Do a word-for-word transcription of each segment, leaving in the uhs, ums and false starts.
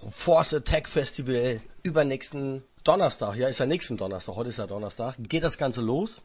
Force Attack Festival übernächsten Donnerstag. Ja, ist ja nächsten Donnerstag. Heute ist ja Donnerstag. Geht das Ganze los?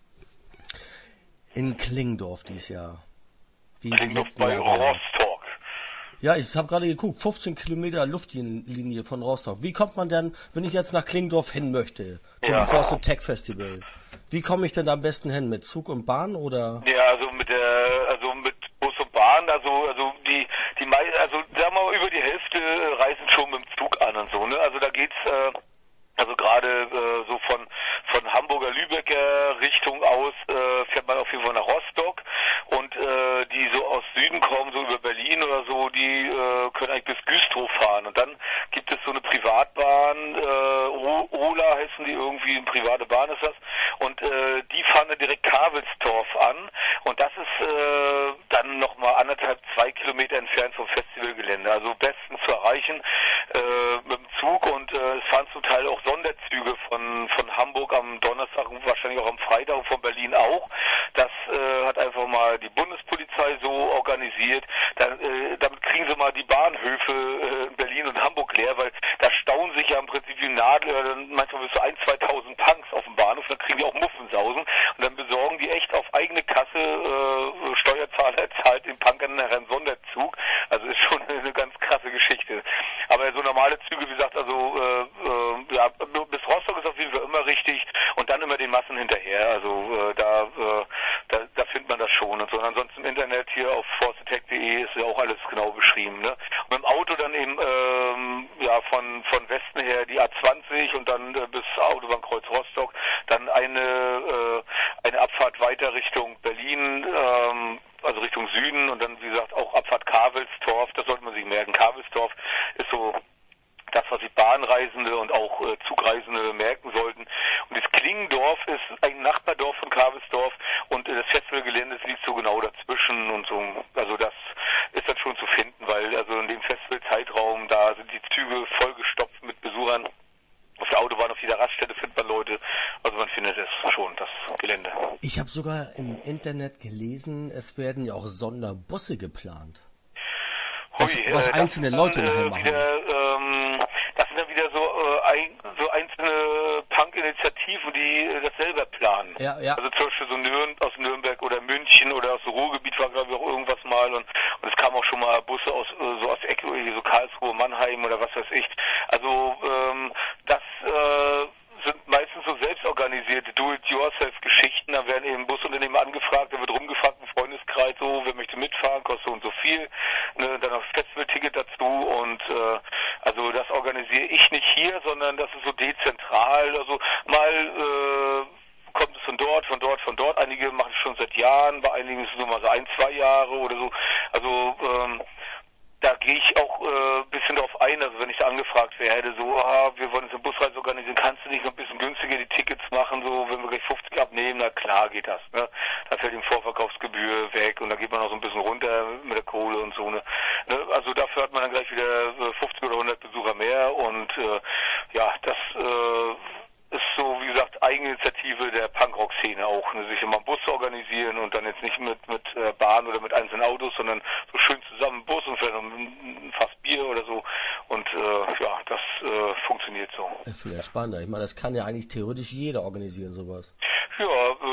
In Klingdorf dieses Jahr. Wie Klingdorf bei Rostock. Ja, ich habe gerade geguckt. fünfzehn Kilometer Luftlinie von Rostock. Wie kommt man denn, wenn ich jetzt nach Klingdorf hin möchte, zum ja. Force Attack Festival? Wie komme ich denn da am besten hin? Mit Zug und Bahn oder? Ja, also mit der, also mit Bus und Bahn. Also, also die, die, also sagen wir mal über die Hälfte reisen schon mit dem Zug an und so. Ne? Also da geht's. Äh, Also gerade äh, so von von Hamburger Lübecker Richtung aus äh, fährt man auf jeden Fall nach Rostock und äh, die so aus Süden kommen, so über Berlin oder so, die äh, können eigentlich bis Güstrow fahren und dann gibt es so eine Privatbahn, äh, Ola heißen die irgendwie, eine private Bahn ist das und äh, die fahren dann direkt Kavelsdorf an und das ist äh, dann nochmal anderthalb, zwei Kilometer entfernt vom Festivalgelände, also bestens zu erreichen äh, mit dem Zug und äh, es fahren zum Teil auch Sonderzüge von von Hamburg am Donnerstag und wahrscheinlich auch am Freitag und von Berlin auch. Das äh, hat einfach mal die Bundespolizei so organisiert. Dann, äh, damit kriegen sie mal die Bahnhöfe äh, in Berlin und Hamburg leer, weil da stauen sich ja im Prinzip wie Nadel, manchmal bis zu ein, zweitausend Punks auf dem Bahnhof, dann kriegen die auch Muffensausen und dann besorgen die echt auf eigene Kasse, äh, Steuerzahler zahlt den Punkern nachher einen Sonderzug. Also ist schon eine ganz krasse Geschichte. Aber so normale Züge, wie gesagt, also äh, äh, ja, bis Rostock ist auf jeden Fall immer richtig und dann immer den Massen hinterher. Also äh, da, äh, da da findet man das schon und so. Und ansonsten im Internet hier auf force attack punkt de ist ja auch alles genau beschrieben. Ne? Und mit dem Auto dann eben ähm, ja von von Westen her die A zwanzig und dann äh, bis Autobahnkreuz Rostock, dann eine äh, eine Abfahrt weiter Richtung Berlin, ähm, also Richtung Süden und dann wie gesagt auch Abfahrt Kavelsdorf. Das sollte man sich merken. Kavelsdorf ist so das, was sich Bahnreisende und auch äh, Zugreisende merken sollten. Und das Klingdorf ist ein Nachbardorf von Kavelsdorf und äh, das Festivalgelände liegt so genau dazwischen und so. Also das ist dann schon zu finden, weil also in dem Festivalzeitraum, da sind die Züge vollgestopft mit Besuchern. Auf der Autobahn, auf jeder Raststätte findet man Leute. Also man findet es schon, das Gelände. Ich habe sogar im Internet gelesen, es werden ja auch Sonderbusse geplant. Was, Hui, was äh, einzelne Leute dann, nachher äh, machen. Wieder, ähm, das sind dann wieder so, äh, ein, so einzelne Punk-Initiativen, die äh, das selber planen. Ja, ja. Also zum Beispiel so Nürn, aus Nürnberg oder München oder aus dem Ruhrgebiet war glaube ich auch irgendwas mal und, und es kamen auch schon mal Busse aus äh, so aus der Ecke, so Karlsruhe, Mannheim oder was weiß ich. Also ähm, das äh, sind meistens so selbstorganisierte Do-it-yourself-Geschichten. Da werden eben Busunternehmen angefragt, da wird rumgefragt im Freundeskreis, so, wer möchte mitfahren, kostet so und so viel. Ne, dann noch Festivalticket dazu und äh, also das organisiere ich nicht hier, sondern das ist so dezentral. Also mal äh, kommt es von dort, von dort, von dort. Einige machen es schon seit Jahren, bei einigen ist es nur mal so ein, zwei Jahre oder so. Also ähm, da gehe ich auch ein äh, bisschen drauf ein, also wenn ich da angefragt werde, so, ah, wir wollen jetzt eine Busreise organisieren, kannst du nicht noch ein bisschen günstiger die Tickets machen, so, wenn wir gleich fünfzig abnehmen, na klar geht das, ne, da fällt die Vorverkaufsgebühr weg und da geht man noch so ein bisschen runter mit der Kohle und so, ne, ne also dafür hat man dann gleich wieder fünfzig oder hundert Besucher mehr und äh, ja, das äh, ist so, wie gesagt, Eigeninitiative der Punkrock-Szene auch, ne, sich immer einen Bus zu organisieren und dann jetzt nicht mit mit äh, Bahn oder mit einzelnen Autos, sondern so schön zusammen einen Bus und vielleicht noch ein Fass Bier oder so und äh, ja, das äh, funktioniert so. Ja, viel entspannter. Ich meine, das kann ja eigentlich theoretisch jeder organisieren, sowas. Ja,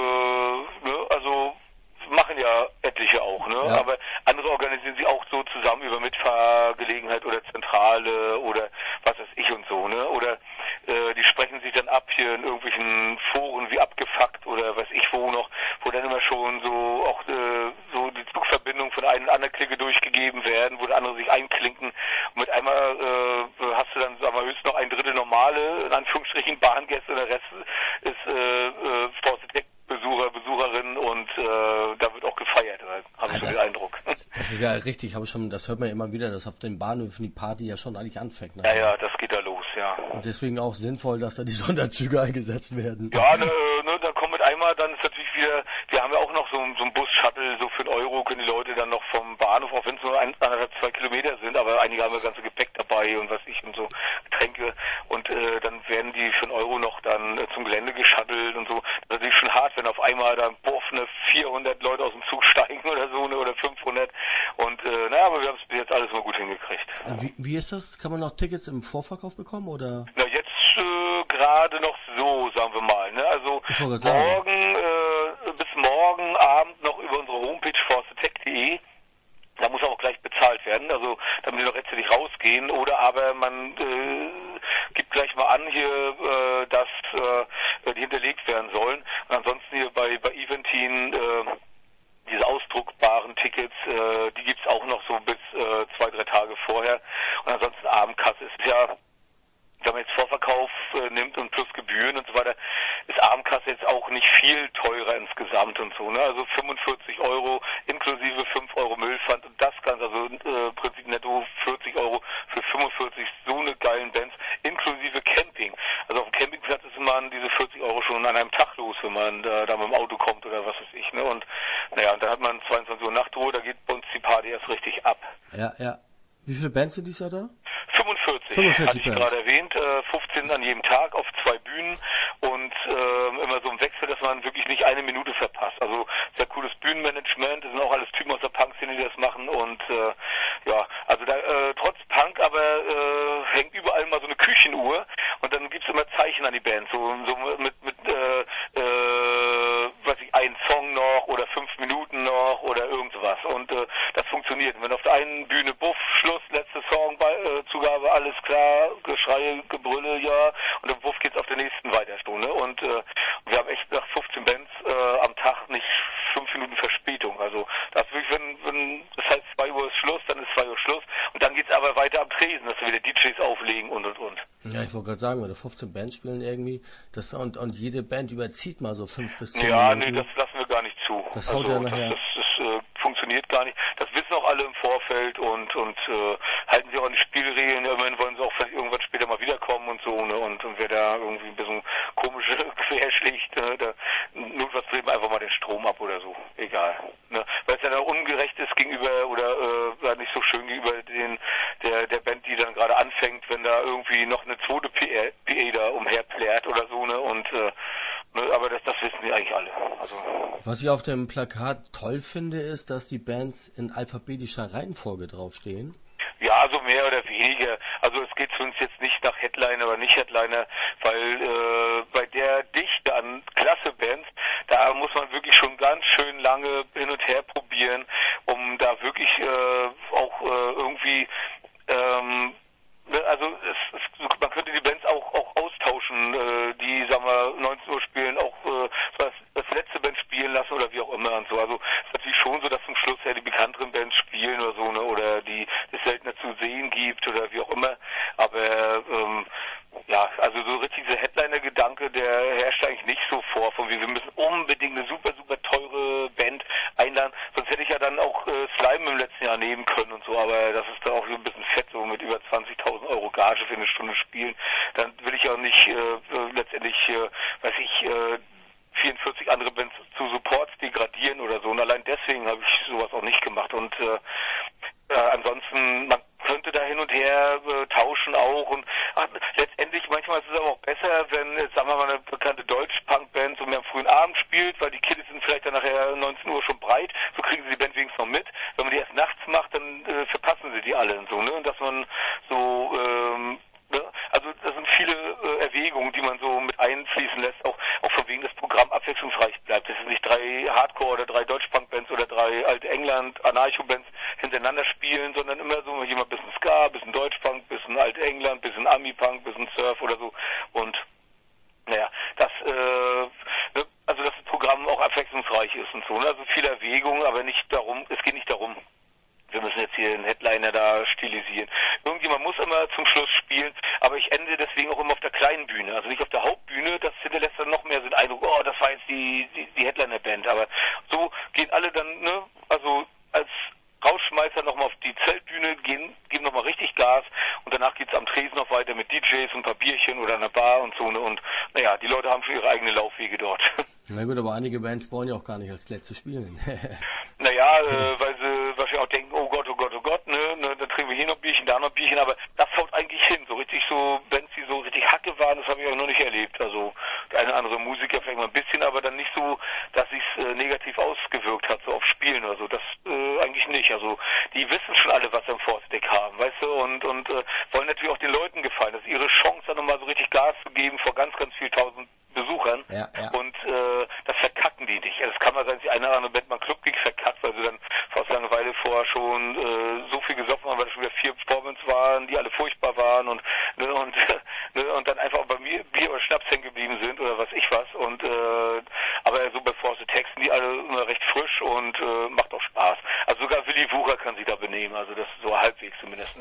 äh, ne, also machen ja etliche auch, ne? Ja. Aber andere organisieren sie auch so zusammen über Mitfahrgelegenheit oder Zentrale oder was weiß ich und so, ne? Oder äh, die sprechen sich dann ab hier in irgendwelchen Foren wie abgefuckt oder weiß ich wo noch, wo dann immer schon so auch äh, so die Zugverbindungen von einer und anderen Clique durchgegeben werden, wo die andere sich einklinken und mit einmal äh, hast du dann, sagen wir, höchstens noch ein Drittel normale, in Anführungsstrichen Bahngäste, der Rest ist äh, äh, Force Attack Besucher, Besucherinnen und äh, da wird auch gefeiert, habe ich so den Eindruck. Das ist ja richtig, habe ich schon, das hört man ja immer wieder, dass auf den Bahnhöfen die Party ja schon eigentlich anfängt. Ne? Ja, ja, das geht da los, ja. Und deswegen auch sinnvoll, dass da die Sonderzüge eingesetzt werden. Ja, ne, ne, dann kommt mit einmal, dann ist natürlich wieder, wir haben ja auch noch so, so einen Bus-Shuttle, so für einen Euro können die Leute dann noch vom Bahnhof, auch wenn es nur ein, anderthalb, zwei Kilometer sind, aber einige haben das ganze Gepäck dabei. dabei und was ich und so Getränke und äh, dann werden die für einen Euro noch dann äh, zum Gelände geschattelt und so. Das ist natürlich schon hart, wenn auf einmal dann boah, ne, vierhundert Leute aus dem Zug steigen oder so, ne, oder fünfhundert und äh, naja, aber wir haben es bis jetzt alles mal gut hingekriegt. Wie, wie ist das? Kann man noch Tickets im Vorverkauf bekommen oder? Na jetzt äh, gerade noch so, sagen wir mal, ne? Also morgen äh, bis morgen Abend noch über unsere Homepage forcetech punkt de. Da muss auch gleich bezahlt werden, also damit die noch rechtzeitig rausgehen. Oder aber man äh, gibt gleich mal an hier, äh, dass äh, die hinterlegt werden sollen. Und ansonsten hier bei, bei Eventin äh, diese ausdruckbaren Tickets, äh, die gibt's auch noch so bis äh, zwei, drei Tage vorher. Und ansonsten Abendkasse ist ja, wenn man jetzt Vorverkauf äh, nimmt und plus Gebühren und so weiter, ist Abendkasse jetzt auch nicht viel teurer insgesamt und so, ne? Also fünfundvierzig Euro inklusive fünf Euro Müllpfand und das Ganze, also äh, Prinzip netto vierzig Euro für fünfundvierzig so eine geilen Bands, inklusive Camping. Also auf dem Campingplatz ist man diese vierzig Euro schon an einem Tag los, wenn man da, da mit dem Auto kommt oder was weiß ich, ne? Und naja, und dann hat man zweiundzwanzig Uhr Nachtruhe, da geht bei uns die Party erst richtig ab. Ja, ja. Wie viele Bands sind dieses Jahr da? fünfundvierzig, fünfundvierzig hatte ich gerade erwähnt, äh, fünfzehn an jedem Tag auf zwei Bühnen und äh, immer so im Wechsel, dass man wirklich nicht eine Minute verpasst. Also sehr cooles Bühnenmanagement, das sind auch alles Typen aus der Punk-Szene, die das machen und äh, ja, also da äh, trotz Punk aber äh, hängt überall mal so eine Küchenuhr und dann gibt's immer Zeichen an die Band, so, so mit, mit äh, äh, weiß ich, ein Song noch oder fünf Minuten noch oder irgendwas und äh, das funktioniert. Und wenn auf der einen Bühne Buff, Schluss, letzte Song, bei, äh, Zugabe, alles klar, Geschrei, Gebrülle, ja, und im Wuff geht's auf der nächsten Weiterstunde und äh, wir haben echt nach fünfzehn Bands äh, am Tag nicht fünf Minuten Verspätung, also das wirklich, wenn, wenn das heißt zwei Uhr ist Schluss, dann ist zwei Uhr Schluss und dann geht's aber weiter am Tresen, dass wir wieder D Js auflegen und und und. Ja, ich wollte gerade sagen, wenn da fünfzehn Bands spielen irgendwie, das und, und jede Band überzieht mal so fünf bis zehn ja, Minuten. Ja, nee, das lassen wir gar nicht zu. Das haut also, ja nachher. Das, das, das äh, funktioniert gar nicht. Das wissen auch alle im Vorfeld und und äh, halten sich auch an die Spielregeln. Immerhin wollen sie auch vielleicht irgendwann später mal wiederkommen und so, ne? Und, und wer da irgendwie ein bisschen komische querschlägt, ne? Da notfalls drehen wir einfach mal den Strom ab oder so. Egal. Ne? Weil es ja dann ungerecht ist gegenüber oder äh, nicht so schön gegenüber den der der Band, die dann gerade anfängt, wenn da irgendwie noch eine zweite P A da umherplärt oder so, ne? Und äh, ne? Aber das das wissen die eigentlich alle. Also was ich auf dem Plakat toll finde, ist, dass die Bands in alphabetischer Reihenfolge draufstehen. Ja, so mehr oder weniger. Also es geht für uns jetzt nicht nach Headliner oder nicht Headliner, weil äh, bei der Dichte an Klasse-Bands, da muss man wirklich schon ganz schön lange hin und her probieren, um da wirklich äh, auch äh, irgendwie ähm, also es, es, man könnte die Bands auch auch austauschen, äh, die, sagen wir, neunzehn Uhr spielen, auch äh, das, das letzte Band spielen lassen oder wie auch immer und so. Also es ist natürlich schon so, dass zum Schluss ja die bekannteren Bands spielen oder so, ne, oder die es seltener zu sehen gibt oder wie auch immer. Aber ähm, ja, also so richtig dieser Headliner-Gedanke, der herrscht eigentlich nicht so vor, von wie wir müssen unbedingt eine super, super teure Band einladen. Sonst hätte ich ja dann auch äh, Slime im letzten Jahr nehmen können und so, aber das ist dann auch ein bisschen fett, so mit über zwanzigtausend Euro Gage für eine Stunde spielen. Dann will ich auch nicht äh, letztendlich, äh, weiß ich, äh, vierundvierzig andere Bands zu Supports degradieren oder so. Und allein deswegen habe ich sowas auch nicht gemacht. Und äh, äh, ansonsten, man könnte da hin und her äh, tauschen auch. Und ach, letztendlich, manchmal ist es aber auch besser, wenn, jetzt sagen wir mal, eine bekannte Deutsch-Punk-Band so mehr am frühen Abend spielt, weil die Kiddies sind vielleicht dann nachher neunzehn Uhr schon breit. So kriegen sie die Band wenigstens noch mit. Wenn man die erst nachts macht, dann äh, verpassen sie die alle und so, ne? Und dass man so, ähm, also das sind viele äh, Erwägungen, die man so mit einfließen lässt, auch, auch von wegen das Programm abwechslungsreich bleibt. Das sind nicht drei Hardcore- oder drei Deutsch-Punk-Bands oder drei alte England-Anarcho-Bands hintereinander spielen, sondern immer so jemand bisschen Ska, bisschen Deutsch-Punk, bisschen alte England, bisschen Ami-Punk, bisschen Surf oder so. Und naja, das, äh, also dass das Programm auch abwechslungsreich ist und so. Ne? Also viele Erwägungen, aber nicht darum, es geht nicht darum, wir müssen jetzt hier einen Headliner da stilisieren. Irgendjemand muss immer zum Schluss spielen, aber ich ende deswegen auch immer auf der kleinen Bühne, also nicht auf der Hauptbühne, das hinterlässt dann noch mehr so den Eindruck, oh, das war jetzt die, die, die Headliner-Band, aber so gehen alle dann, ne, also als Rausschmeißer nochmal auf die Zeltbühne, gehen, geben nochmal richtig Gas und danach geht's am Tresen noch weiter mit D Js und ein paar Bierchen oder einer Bar und so, ne, und naja, die Leute haben schon ihre eigenen Laufwege dort. Na gut, aber einige Bands wollen ja auch gar nicht als Letzte spielen. Naja, äh, weil sie wahrscheinlich auch denken, oh Gott, oh Gott, oh Gott, ne, ne, dann trinken wir hier noch Bierchen, da noch Bierchen, spielen, aber das haut eigentlich hin. So richtig so, Bands, die so richtig Hacke waren, das habe ich auch noch nicht erlebt. Also der eine oder andere Musiker vielleicht mal ein bisschen, aber dann nicht so, dass sich's äh, negativ ausgewirkt hat, so auf Spielen oder so. Das äh, eigentlich nicht. Also die wissen schon alle, was sie im Force-Deck haben, weißt du, und und äh, wollen natürlich auch den Leuten gefallen. Das ist ihre Chance, dann nochmal so richtig Gas zu geben vor ganz, ganz viel tausend Besuchern. Ja, ja. Und äh, das verkacken die nicht. Also es kann mal sein, dass die eine oder andere Band mal Clubgig verkackt, weil sie dann aus Langeweile vorher schon äh, so viel gesoffen haben, weil es schon wieder vier Performance waren, die alle furchtbar waren und ne, und ne, und dann einfach bei mir Bier oder Schnaps hängen geblieben sind oder was ich was. Und äh, aber so bei Force Attacks sind die alle immer recht frisch und äh, macht auch Spaß. Also sogar Willy Wucher kann sich da benehmen, also das so halbwegs zumindest.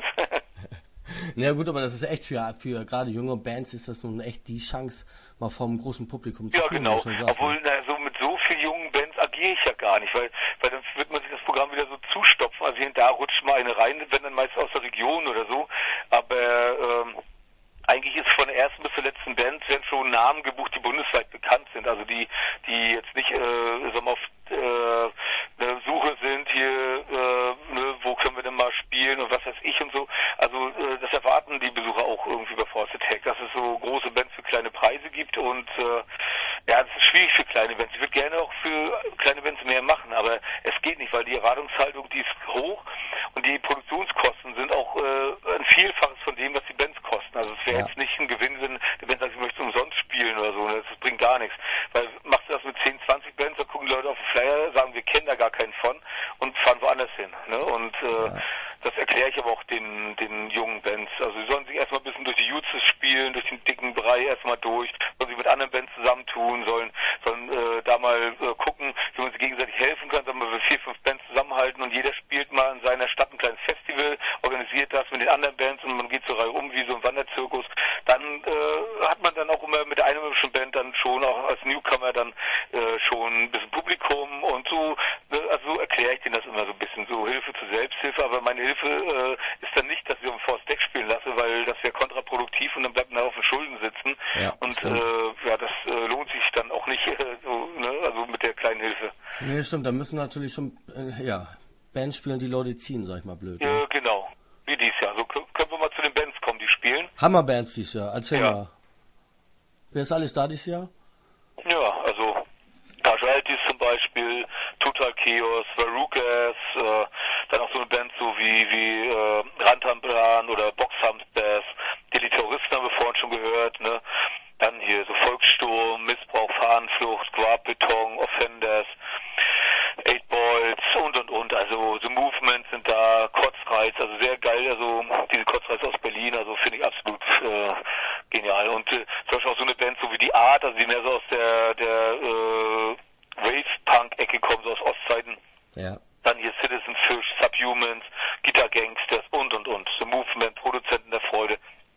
Na ja, gut, aber das ist echt für, für gerade junge Bands ist das nun echt die Chance, mal vor einem großen Publikum zu ja, spielen. Ja, genau. Schon sagst, obwohl, na, so mit so vielen jungen Bands agiere ich ja gar nicht, weil, weil dann wird man sich das Programm wieder so zustopfen. Also hier und da rutscht mal eine rein, wenn dann meist aus der Region oder so. Aber ähm, eigentlich ist von der ersten bis zur letzten Band werden schon Namen gebucht, die bundesweit bekannt sind. Also die, die jetzt nicht, äh, sagen wir mal, auf äh, eine Suche sind hier, äh, ne, wo können wir denn mal spielen und was weiß ich und so. Also äh, das erwarten die Besucher auch irgendwie bei Force Attack, dass es so große Bands für kleine Preise gibt und äh, ja, das ist schwierig für kleine Bands. Ich würde gerne auch für kleine Bands mehr machen, aber es geht nicht, weil die Erwartungshaltung, die ist hoch und die Produktionskosten sind auch äh, ein Vielfaches von dem, was die Bands kosten. Also es wäre Ja. jetzt nicht ein Gewinn, wenn die Band sagt, ich möchte umsonst spielen oder so. Das bringt gar nichts. Weil machst du das mit zehn, zwanzig Bands, da gucken die Leute auf den Flyer, sagen, wir kennen da gar keinen von und fahren woanders hin. Ne? Und äh, Ja. das erkläre ich aber auch den, den jungen Bands. Also sie sollen sich erstmal ein bisschen durch die Jutses spielen, durch den dicken Brei erstmal durch, sollen sich mit anderen Bands zusammentun, sollen, sollen äh, da mal äh, gucken, wie man sich gegenseitig helfen kann, sagen wir, wir vier, fünf Bands zusammenhalten und jeder spielt mal in seiner Stadt ein kleines Festival, organisiert das mit den anderen Bands und man geht so Reihe um wie so ein Wanderzirkus. Dann äh, hat man dann auch immer mit der einheimischen Band dann schon auch als Newcomer dann äh, schon ein bisschen Publikum und so, ne? Also so erkläre ich denen das immer so ein bisschen, so Hilfe zur Selbsthilfe, aber meine Hilfe äh, ist dann nicht, dass ich auf dem Force Deck spielen lasse, weil das wäre kontraproduktiv und dann bleibt man auf den Schulden sitzen Ja, und äh, ja, das äh, lohnt sich dann auch nicht, äh, so, ne? Also mit der kleinen Hilfe. Nee, stimmt, da müssen natürlich schon, äh, ja, Bands spielen, die Leute ziehen, sag ich mal blöd. Ne? Äh, genau, wie dies Jahr. So können wir mal zu den Bands kommen, die spielen. Hammerbands dieses Jahr, erzähl Ja. mal. Wer ist alles da dieses Jahr? Ja, also Casualties zum Beispiel, Total Chaos, Verucas, äh, dann auch so eine Band so wie wie äh, Rantanplan oder Boxhams Bass, die Terroristen haben wir vorhin schon gehört, ne? Dann hier so Volkssturm, Missbrauch, Fahnenflucht, Grabbeton, Offenders, Eight Balls und und und, also The Movement sind da, Kotzreiz, also sehr geil, also diese Kotzreiz aus Berlin, also finde ich absolut äh, genial. Und äh, zum Beispiel auch so eine Band so wie die Art, also die mehr so aus der der äh, Rave-Punk-Ecke kommen, so aus Ostzeiten. Ja. Dann hier Citizen Fish, Subhumans, Guitar Gangsters und und und. The Movement, Produzenten der Freude.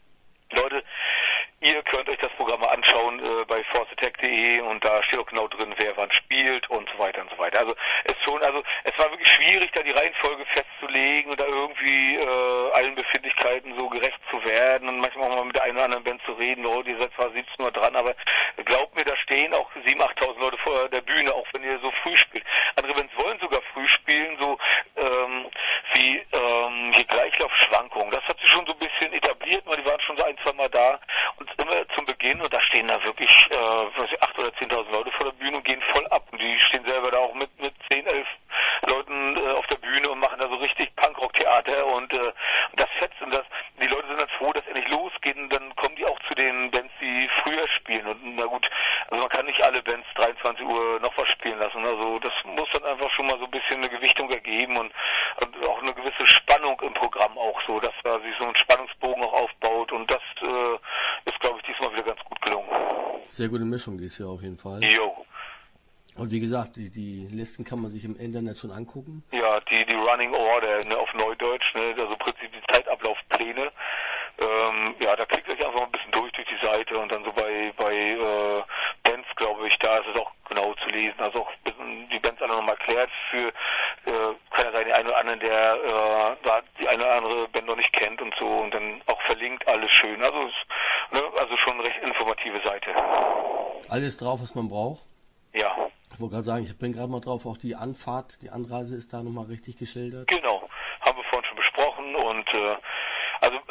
Leute, ihr könnt euch das Programm mal anschauen äh, bei force attack punkt de und da steht auch genau drin, wer wann spielt und so weiter und so weiter. Also es schon, also es war wirklich schwierig, da die Reihenfolge festzulegen und da irgendwie äh, allen Befindlichkeiten so gerecht zu werden und manchmal auch mal mit der einen oder anderen Band zu reden, oh, ihr seid zwar siebzehn Uhr dran, aber glaubt mir, da stehen auch siebentausend, achttausend Leute vor der Bühne, auch wenn ihr so früh spielt. Andere Bands wollen sogar früh spielen, so ähm, wie ähm, hier Gleichlaufschwankungen. Das hat sich schon so ein bisschen etabliert, weil die waren schon so ein, zwei Mal da und immer zum Beginn und da stehen da wirklich äh, was ich, acht oder zehntausend Leute vor der Bühne und gehen voll ab und die stehen selber da auch mit mit zehn, elf Leuten äh, auf der Bühne und machen da so richtig Punkrock-Theater und, äh, und das fetzt und das die Leute sind dann froh, dass endlich losgeht und dann kommen die auch zu den Bands, die früher spielen und na gut, also man kann nicht alle Bands dreiundzwanzig Uhr noch was spielen lassen, also das muss dann einfach schon mal so ein bisschen eine Gewichtung ergeben und, und auch eine gewisse Spannung im Programm auch so, dass da sich so ein Spannungsbogen auch aufbaut und das äh, ist, glaube ich, diesmal wieder ganz gut gelungen. Sehr gute Mischung dieses Jahr auf jeden Fall. Jo. Und wie gesagt, die, die Listen kann man sich im Internet schon angucken. Ja, die, die Running Order, ne, auf Neudeutsch, ne, also im Prinzip die Zeitablaufpläne. Ähm, ja, da klickt euch einfach mal ein bisschen durch durch die Seite und dann so bei, bei äh, Bands, glaube ich, da ist es auch genau zu lesen. Also auch ein bisschen die Bands alle nochmal erklärt für, äh, kann ja sein, die eine oder andere, der äh, da die eine oder andere Band noch nicht kennt und so und dann auch verlinkt, alles schön. Also, ist, ne, also schon eine recht informative Seite. Alles drauf, was man braucht. Ja. Ich wollte gerade sagen, ich bin gerade mal drauf, auch die Anfahrt, die Anreise ist da nochmal richtig geschildert. Genau, haben wir vorhin schon besprochen und äh, also äh,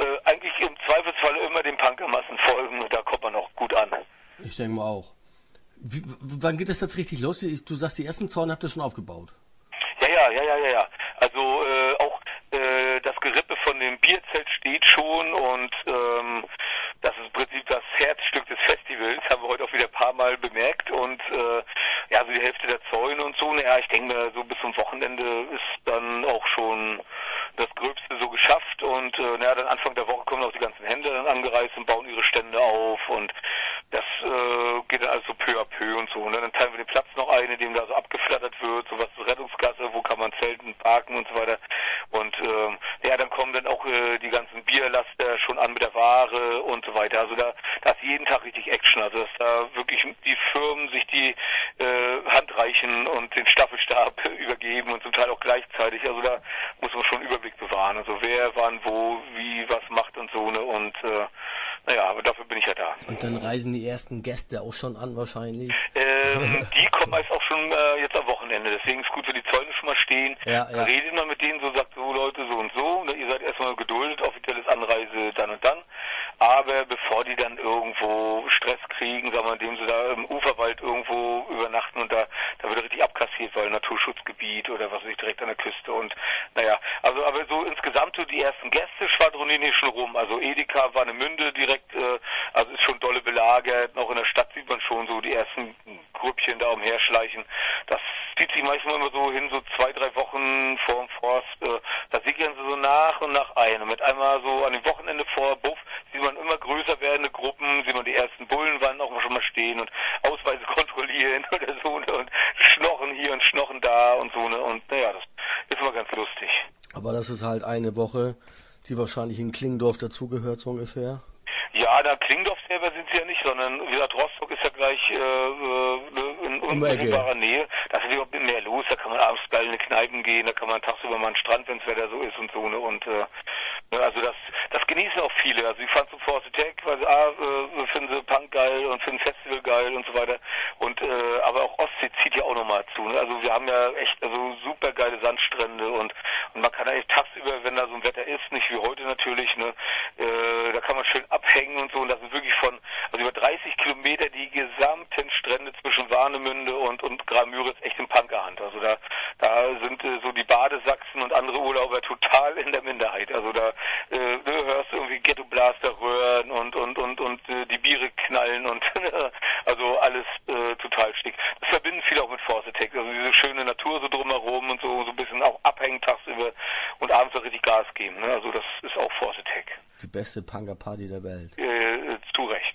eigentlich im Zweifelsfall immer den Punkermassen folgen und da kommt man auch gut an. Ich denke mal auch. Wie, wann geht das jetzt richtig los? Du sagst, die ersten Zäune habt ihr schon aufgebaut. Ja, ja, ja, ja, ja, ja. Also äh, auch äh, das Gerippe von dem Bierzelt steht schon und ähm, das ist im Prinzip das Herzstück des Festivals, haben wir heute auch wieder ein paar Mal bemerkt und äh, ja, so die Hälfte der Zäune und so, naja, ich denke mir, so bis zum Wochenende ist dann auch schon das Gröbste so geschafft und äh, naja, dann Anfang der Woche kommen auch die ganzen Händler dann angereist und bauen ihre Stände auf und das äh, geht dann alles so peu à peu und so. Und dann teilen wir den Platz noch ein, in dem da so abgeflattert wird, sowas zur Rettungsgasse, wo kann man zelten, parken und so weiter. Und ähm, ja, dann kommen dann auch äh, die ganzen Bierlaster schon an mit der Ware und so weiter. Also da, da ist jeden Tag richtig Action. Also dass da wirklich die Firmen sich die äh, Hand reichen und den Staffelstab übergeben und zum Teil auch gleichzeitig. Also da muss man schon Überblick bewahren. Also wer, wann, wo, wie, was macht und so. Ne? Und äh, naja, aber dafür bin ich ja da. Und dann reisen die ersten Gäste auch schon an wahrscheinlich? Ähm, die kommen meist auch schon äh, jetzt am Wochenende. Deswegen ist gut, wenn die Zäune schon mal stehen. Ja, ja. Redet man mit denen so, sagt so Leute so und so. Und ihr seid erstmal geduldet, offizielles Anreise dann und dann. Aber bevor die dann irgendwo Stress kriegen, sagen wir, indem sie da im Uferwald irgendwo übernachten und da, da wird richtig abkassiert, weil Naturschutzgebiet oder was weiß ich, direkt an der Küste und naja, also aber so insgesamt so die ersten Gäste schwadronieren hier schon rum. Also Edeka, Warnemünde direkt, äh, also ist schon dolle belagert, noch in der Stadt sieht man schon so die ersten Grüppchen da umherschleichen. Das zieht sich manchmal immer so hin, so zwei, drei Wochen vor dem Forst, äh, da sickern sie so nach und nach ein. Und mit einmal so an dem Wochenende vor Buff sieht man immer größer werdende Gruppen, sieht man die ersten Bullenwannen auch schon mal stehen und Ausweise kontrollieren oder so, ne, und Schnochen hier und Schnochen da und so, ne, und naja, das ist immer ganz lustig. Aber das ist halt eine Woche, die wahrscheinlich in Klingendorf dazugehört, so ungefähr. Ja, da Klingendorf selber sind sie ja nicht, sondern wie gesagt, Rostock ist ja gleich äh, in unmittelbarer Nähe. Da ist natürlich auch mehr los, da kann man abends geil in die Kneipen gehen, da kann man tagsüber mal an den Strand, wenn das Wetter so ist und so, ne, und äh, also das das genießen auch viele. Also ich fand so Force Attack, weil ah, äh, finden sie Punk geil und finden Festival geil und so weiter. Und äh, aber auch Ostsee zieht ja auch nochmal zu. Ne? Also wir haben ja echt also super geile Sandstrände und und man kann eigentlich tagsüber, wenn da so ein Wetter ist, nicht wie heute natürlich, ne, äh, da kann man schön abhängen und so. Und das sind wirklich von also über dreißig Kilometer die gesamten Strände zwischen Warnemünde und und Graal-Müritz echt in Punkerhand. Also da da sind äh, so die Badesachsen und andere Urlauber total in der Minderheit. Also da äh, du hörst irgendwie Ghetto Blaster röhren und und und und äh, die Biere knallen und also alles äh, total schick. Das verbinden viele auch mit Force Attack, also diese schöne Natur so drumherum und so so ein bisschen auch abhängen tagsüber und abends auch richtig Gas geben. Ne? Also das ist auch Force Attack. Die beste Punker-Party der Welt. Äh, zu Recht.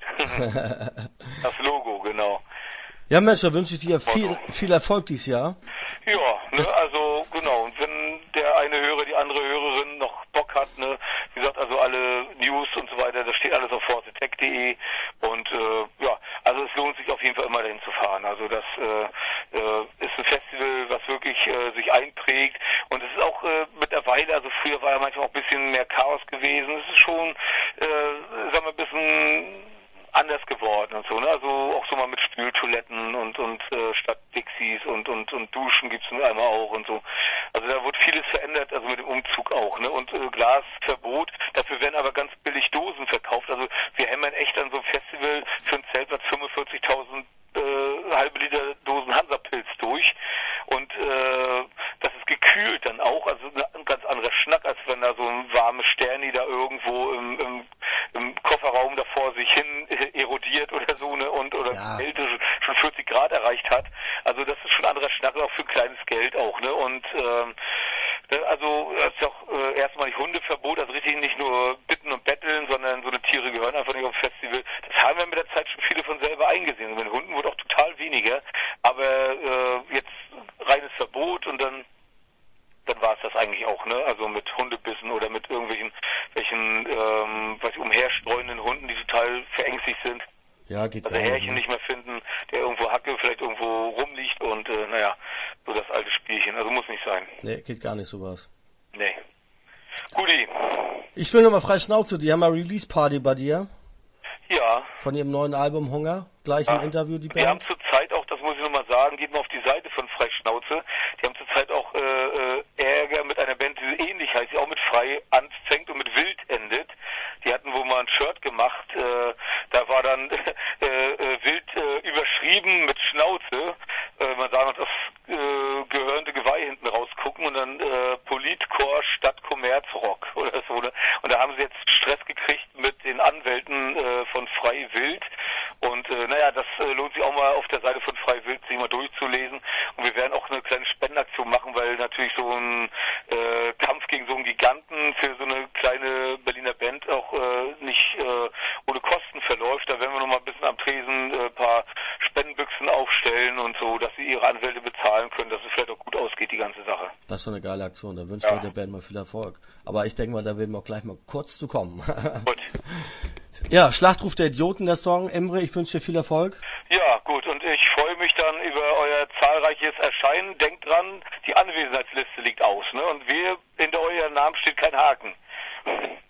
Das Logo, genau. Ja Mensch, da wünsche ich dir viel, viel Erfolg dieses Jahr. Ja, ne, also genau. Und wenn der eine Hörer, die andere Hörerin noch Bock hat, ne, wie gesagt, also alle News und so weiter, das steht alles auf force attack punkt de und äh, ja, also es lohnt sich auf jeden Fall immer dahin zu fahren. Also das äh, äh, ist ein Festival, was wirklich äh, sich einprägt und es ist auch äh, mittlerweile, also früher war ja manchmal auch ein bisschen mehr Chaos gewesen. Es ist schon, äh, sagen wir, ein bisschen anders geworden und so, ne? Also auch so mal mit Spültoiletten und und äh, statt Dixies und und und Duschen gibt's nun einmal auch und so. Also da wurde vieles verändert, also mit dem Umzug auch, ne? Und äh, Glasverbot, dafür werden aber ganz billig Dosen verkauft. Also wir hämmern echt an so einem Festival für ein Zeltplatz fünfundvierzigtausend äh, halbe Liter Dosen Hansapilz durch und äh, das ist gekühlt dann auch, also ein ganz anderer Schnack, als wenn da so ein warmes Sterni da irgendwo im, im, im Kofferraum da vor sich hin erodiert oder so, ne, und oder ja. Kälte schon vierzig Grad erreicht hat. Also das ist schon ein anderer Schnack, auch für ein kleines Geld auch, ne, und ähm, also das ist auch äh, erstmal nicht Hundeverbot, also richtig nicht nur bitten und betteln, sondern so eine Tiere gehören einfach nicht aufs Festival. Das haben wir mit der Zeit schon viele von selber eingesehen. Und mit Hunden wurde auch total weniger, aber äh, jetzt reines Verbot und dann dann war es das eigentlich auch, ne? Also mit Hundebissen oder mit irgendwelchen welchen ähm, was umherstreuenden Hunden, die total verängstigt sind. Ja, geht also Härchen nicht mehr finden, der irgendwo Hacke vielleicht irgendwo rumliegt und äh, naja, so das alte Spielchen. Also muss nicht sein. Nee, geht gar nicht sowas. Nee. Guti. Ich will nochmal frei Schnauze, die haben mal Release-Party bei dir. Ja. Von ihrem neuen Album Hunger. Gleich ja. im Interview die Band. Wir haben zurzeit auch, das muss ich nochmal sagen, geht mal auf die Seite von Freischnauze. Die haben zurzeit auch äh, äh, Ärger mit einer Band, die ähnlich heißt, die auch mit Frei anfängt und mit Wild endet. die hatten wohl mal ein Shirt gemacht, äh, da war dann äh, äh, wild äh, überschrieben mit Schnauze, äh, man sah noch das äh, gehörnte Geweih hinten rausgucken und dann äh, Politkorps statt Kommerzrock oder so. Ne? Und da haben sie jetzt Stress gekriegt mit den Anwälten äh, von Frei Wild. Und äh, naja, das äh, lohnt sich auch mal auf der Seite von Frei Wild sich mal durchzulesen. Und wir werden auch eine kleine Spendenaktion machen, weil natürlich so ein äh, Kampf gegen so einen Giganten für so eine kleine Berliner Band auch äh, nicht äh, ohne Kosten verläuft. Da werden wir noch mal ein bisschen am Tresen ein äh, paar Spendenbüchsen aufstellen und so, dass sie ihre Anwälte bezahlen können, dass es vielleicht auch gut ausgeht, die ganze Sache. Das ist so eine geile Aktion, da wünschen wir ja. der Band mal viel Erfolg. Aber ich denke mal, da werden wir auch gleich mal kurz zu kommen. Gut. Ja, Schlachtruf der Idioten, der Song. Emre, ich wünsche dir viel Erfolg. Ja, gut, und ich freue mich dann über euer zahlreiches Erscheinen. Denkt dran, die Anwesenheitsliste liegt aus, ne? Und wir, hinter eurem Namen steht kein Haken.